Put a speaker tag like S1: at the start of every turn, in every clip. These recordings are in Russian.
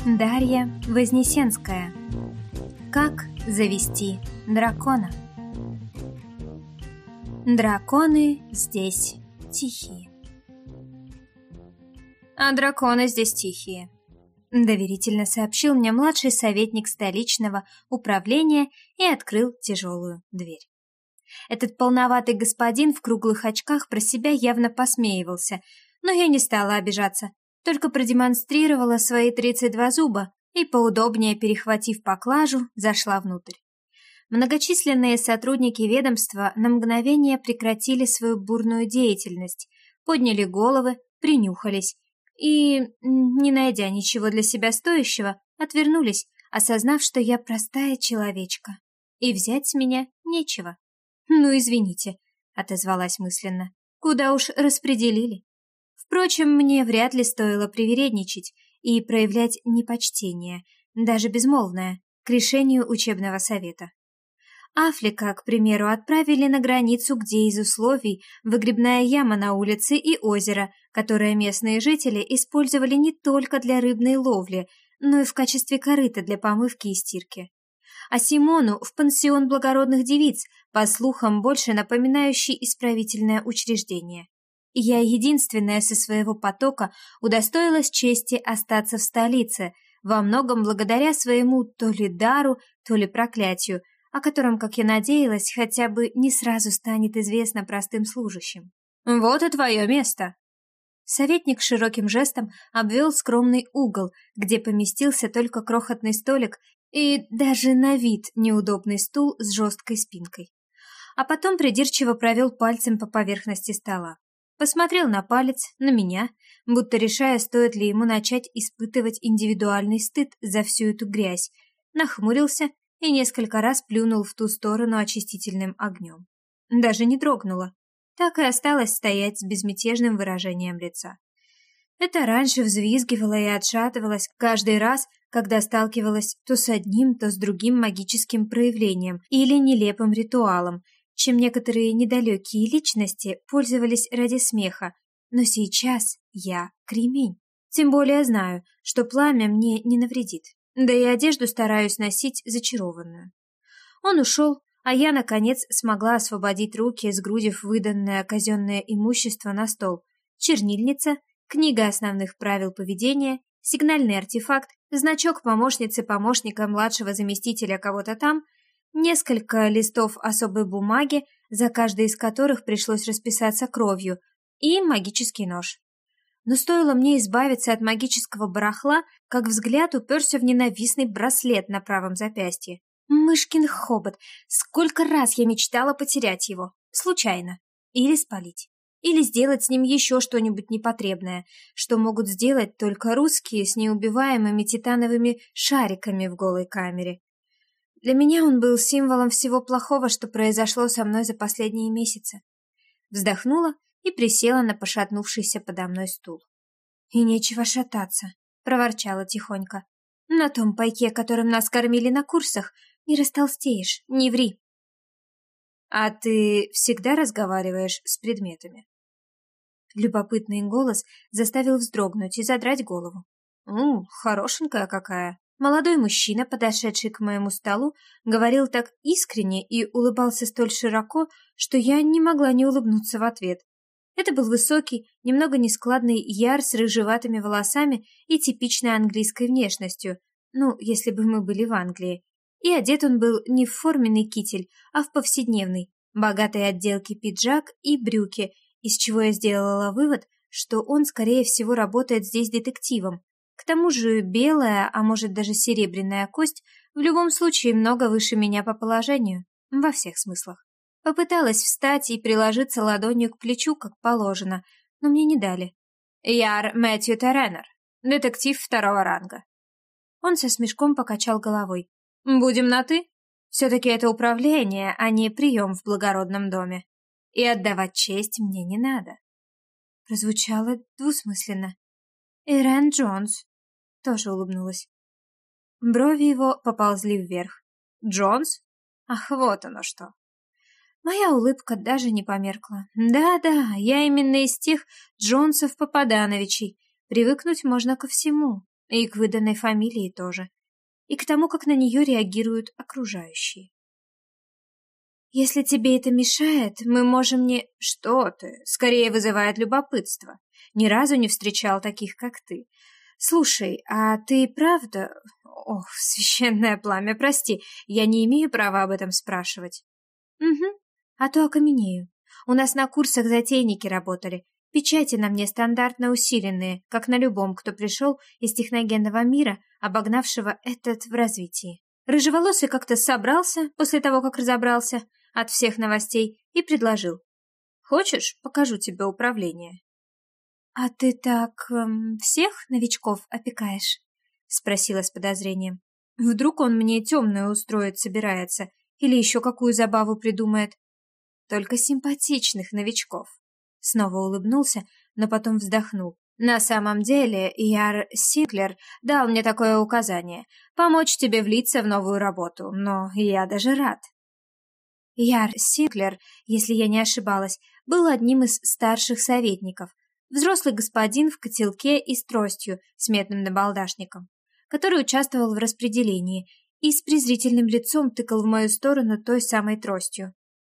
S1: Дарья Вознесенская. Как завести дракона? Драконы здесь тихие. А драконы здесь тихие, доверительно сообщил мне младший советник столичного управления и открыл тяжелую дверь. Этот полноватый господин в круглых очках про себя явно посмеивался, но я не стала обижаться, только продемонстрировала свои 32 зуба и, поудобнее перехватив поклажу, зашла внутрь. Многочисленные сотрудники ведомства на мгновение прекратили свою бурную деятельность, подняли головы, принюхались и, не найдя ничего для себя стоящего, отвернулись, осознав, что я простая человечка, и взять с меня нечего. «Ну, извините», — отозвалась мысленно, — «куда уж распределили». Впрочем, мне вряд ли стоило привередничать и проявлять непочтение, даже безмолвное, к решению учебного совета. Афлика, к примеру, отправили на границу, где из условий выгребная яма на улице и озеро, которое местные жители использовали не только для рыбной ловли, но и в качестве корыта для помывки и стирки. А Симону в пансион благородных девиц, по слухам, больше напоминающий исправительное учреждение. Я единственная со своего потока удостоилась чести остаться в столице, во многом благодаря своему то ли дару, то ли проклятию, о котором, как я надеялась, хотя бы не сразу станет известно простым служащим. «Вот и твое место!» Советник широким жестом обвел скромный угол, где поместился только крохотный столик и даже на вид неудобный стул с жесткой спинкой. А потом придирчиво провел пальцем по поверхности стола. Посмотрел на палец, на меня, будто решая, стоит ли ему начать испытывать индивидуальный стыд за всю эту грязь, нахмурился и несколько раз плюнул в ту сторону очистительным огнем. Даже не дрогнула, так и осталась стоять с безмятежным выражением лица. Это раньше взвизгивала и отшатывалась каждый раз, когда сталкивалась то с одним, то с другим магическим проявлением или нелепым ритуалом, чем некоторые недалекие личности пользовались ради смеха, но сейчас я кремень. Тем более знаю, что пламя мне не навредит, да и одежду стараюсь носить зачарованную. Он ушел, а я, наконец, смогла освободить руки, сгрудив выданное казенное имущество на стол. Чернильница, книга основных правил поведения, сигнальный артефакт, значок помощницы помощника младшего заместителя кого-то там, несколько листов особой бумаги, за каждый из которых пришлось расписаться кровью, и магический нож. Но стоило мне избавиться от магического барахла, как взгляд уперся в ненавистный браслет на правом запястье. Мышкин хобот! Сколько раз я мечтала потерять его. Случайно. Или спалить. Или сделать с ним еще что-нибудь непотребное, что могут сделать только русские с неубиваемыми титановыми шариками в голой камере. Для меня он был символом всего плохого, что произошло со мной за последние месяцы. Вздохнула и присела на пошатнувшийся подо мной стул. «И нечего шататься», — проворчала тихонько. «На том пайке, которым нас кормили на курсах, не растолстеешь, не ври». «А ты всегда разговариваешь с предметами?» Любопытный голос заставил вздрогнуть и задрать голову. Хорошенькая какая». Молодой мужчина, подошедший к моему столу, говорил так искренне и улыбался столь широко, что я не могла не улыбнуться в ответ. Это был высокий, немного нескладный яр с рыжеватыми волосами и типичной английской внешностью, если бы мы были в Англии. И одет он был не в форменный китель, а в повседневный, богатой отделки пиджак и брюки, из чего я сделала вывод, что он, скорее всего, работает здесь детективом. К тому же белая, а может даже серебряная кость в любом случае много выше меня по положению, во всех смыслах. Попыталась встать и приложиться ладонью к плечу, как положено, но мне не дали. «Яр Мэтью Терренер, детектив 2-го ранга». Он со смешком покачал головой. «Будем на «ты»? Все-таки это управление, а не прием в благородном доме. И отдавать честь мне не надо». Прозвучало двусмысленно. «Ирен Джонс», — тоже улыбнулась. Брови его поползли вверх. «Джонс? Ах, вот оно что!» Моя улыбка даже не померкла. Да-да, я именно из тех Джонсов-Попадановичей. Привыкнуть можно ко всему. И к выданной фамилии тоже. И к тому, как на нее реагируют окружающие. Если тебе это мешает, мы можем не... Что ты? Скорее вызывает любопытство. Ни разу не встречал таких, как ты. Слушай, а ты правда... Ох, священное пламя, прости, я не имею права об этом спрашивать. Угу, а то окаменею. У нас на курсах затейники работали. Печати на мне стандартно усиленные, как на любом, кто пришел из техногенного мира, обогнавшего этот в развитии. Рыжеволосый как-то собрался после того, как разобрался от всех новостей и предложил. Хочешь, покажу тебе управление? А ты так всех новичков опекаешь? Спросила с подозрением. Вдруг он мне темную устроить собирается или еще какую забаву придумает? Только симпатичных новичков. Снова улыбнулся, но потом вздохнул. На самом деле, Яр Синклер дал мне такое указание — помочь тебе влиться в новую работу, но я даже рад. Яр Синклер, если я не ошибалась, был одним из старших советников, взрослый господин в котелке и с тростью с медным набалдашником, который участвовал в распределении и с презрительным лицом тыкал в мою сторону той самой тростью.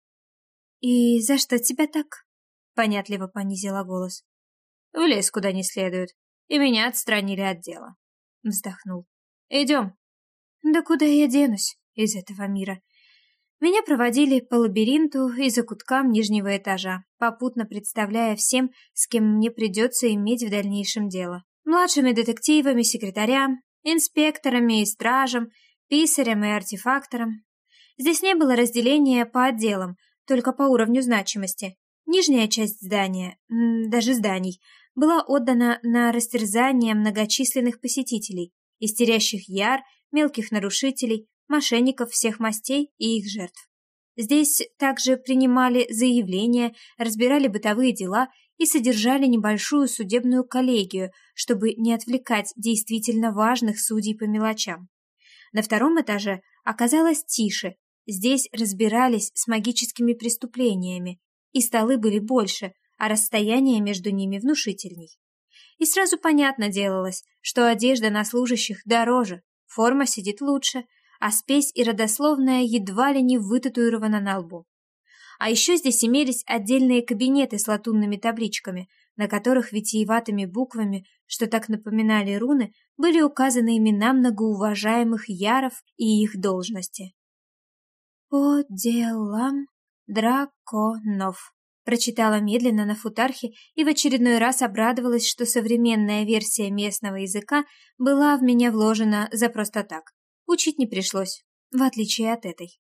S1: «И за что тебя так?» — понятливо понизила голос. «Влез куда не следует, и меня отстранили от дела», — вздохнул. «Идем». «Да куда я денусь из этого мира?» Меня проводили по лабиринту и закуткам нижнего этажа, попутно представляя всем, с кем мне придется иметь в дальнейшем дело. Младшими детективами, секретарям, инспекторами и стражем, писарем и артефактором. Здесь не было разделения по отделам, только по уровню значимости. Нижняя часть здания, даже зданий, была отдана на растерзание многочисленных посетителей, истерящих яр, мелких нарушителей, мошенников всех мастей и их жертв. Здесь также принимали заявления, разбирали бытовые дела и содержали небольшую судебную коллегию, чтобы не отвлекать действительно важных судей по мелочам. На втором этаже оказалось тише, здесь разбирались с магическими преступлениями, и столы были больше, а расстояние между ними внушительней. И сразу понятно делалось, что одежда на служащих дороже, форма сидит лучше, а спесь и родословная едва ли не вытатуирована на лбу. А еще здесь имелись отдельные кабинеты с латунными табличками, на которых витиеватыми буквами, что так напоминали руны, были указаны имена многоуважаемых яров и их должности. «По делам драконов», прочитала медленно на футархе и в очередной раз обрадовалась, что современная версия местного языка была в меня вложена за просто так. Учить не пришлось, в отличие от этой.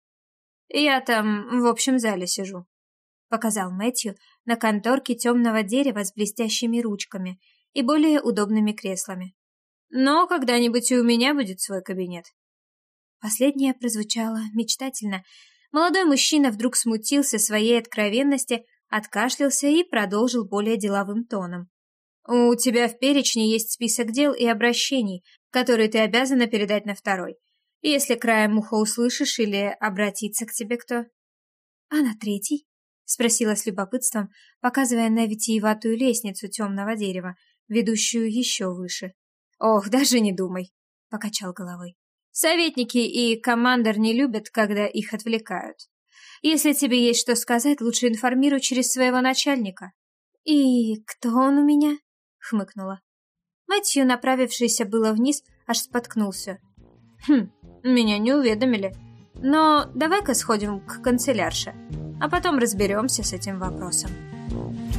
S1: «Я там в общем зале сижу», — показал Мэтью на конторке темного дерева с блестящими ручками и более удобными креслами. «Но когда-нибудь и у меня будет свой кабинет». Последнее прозвучало мечтательно. Молодой мужчина вдруг смутился своей откровенности, откашлялся и продолжил более деловым тоном. «У тебя в перечне есть список дел и обращений, которые ты обязана передать на второй. Если краем уха услышишь или обратиться к тебе кто». «А на третий?» — спросила с любопытством, показывая на витиеватую лестницу темного дерева, ведущую еще выше. «Ох, даже не думай», — покачал головой. «Советники и командор не любят, когда их отвлекают. Если тебе есть что сказать, лучше информируй через своего начальника». «И кто он у меня?» — хмыкнула. Мэтью, направившийся было вниз, аж споткнулся. Меня не уведомили. Но давай-ка сходим к канцелярше, а потом разберемся с этим вопросом».